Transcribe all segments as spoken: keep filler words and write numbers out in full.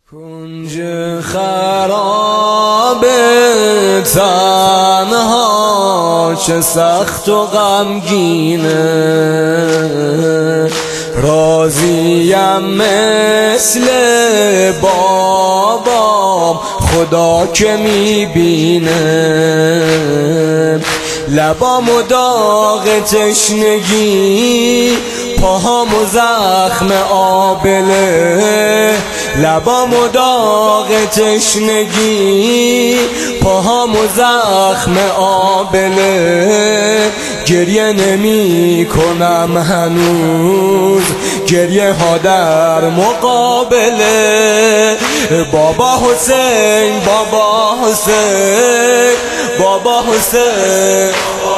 کنج خراب تنها چه سخت و غمگینه، راضیم مثل بابام خدا که میبینه، لبامو داغ تشنگی پاهامو زخم آبله، لبامو داغ تشنگی پاهامو زخم آبله، گریه نمی کنم هنوز گریه ها در مقابله. بابا حسین بابا حسین بابا حسین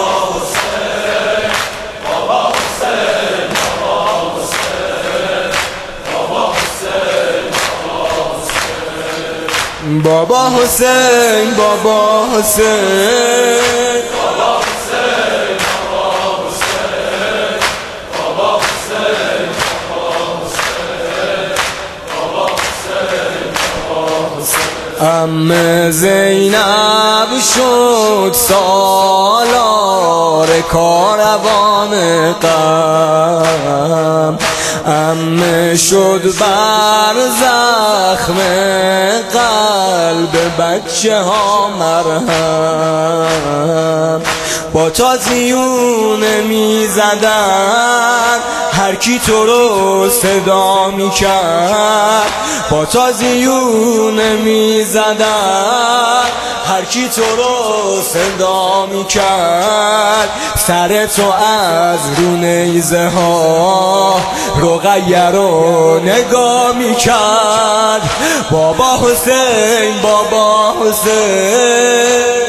بابا حسین بابا حسین بابا حسین بابا حسین بابا حسین بابا حسین بابا حسین. عمه زینب شد سالار کاروان غم، عمه شد بر زخم قلب بچه ها مرهم، با تازیونه می زدن هر کی تو رو صدا می کرد، با تازیونه می زدن هر کی تو رو صدا می کرد، سر تو از رو نیزه ها رقیه رو نگاه می کرد. بابا حسین بابا حسین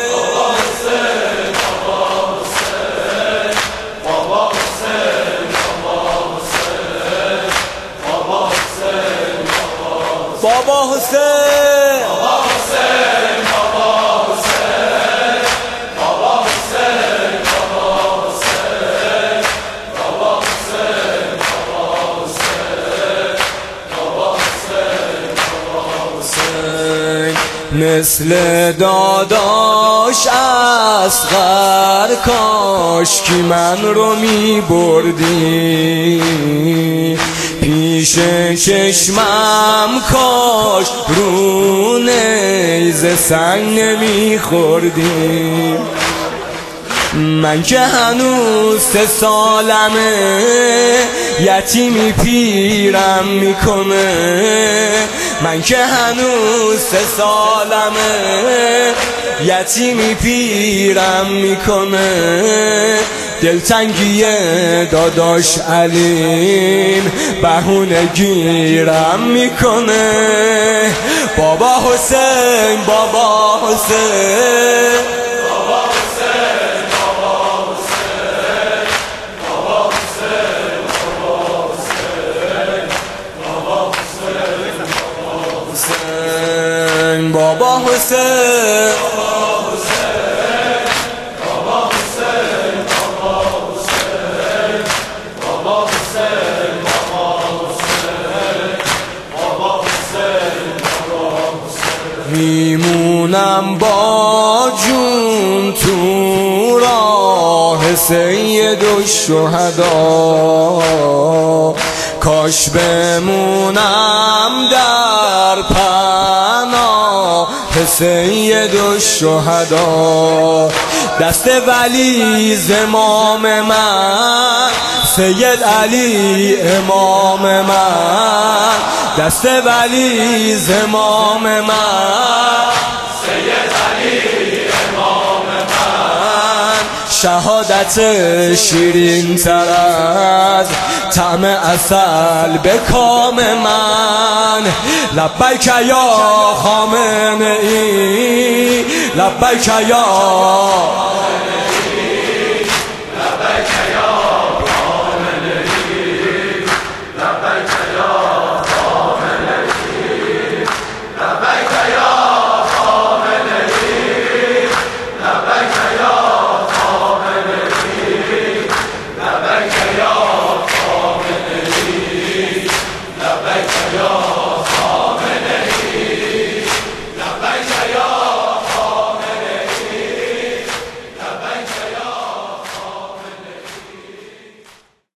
بابا حسین بابا حسین بابا حسین بابا حسین بابا حسین بابا حسین بابا حسین بابا حسین بابا حسین. مثل داداش اصغر کاش که من رو می بردی، پیش چشمم کاش رو نیزه سنگ نمی خوردی، من که هنوز سه سالمه یتیمی پیرم میکنه، من که هنوز سه سالمه یتیمی پیرم میکنه، دلتنگی داداش علیم بهونه گیرم میکنه. بابا حسین بابا حسین بابا حسین بابا حسین بابا حسین بابا حسین بابا حسین بابا حسین میمونم با جون تو راه سید الشهدا، کاش بمونم در پناه سید الشهدا، دست ولی زمام من سید علی امام من، دست ولی زمام من سید علی امام من، شهادت شیرین تر از طعم عسل به کام من. لبیک یا خامنه ای لبیک یا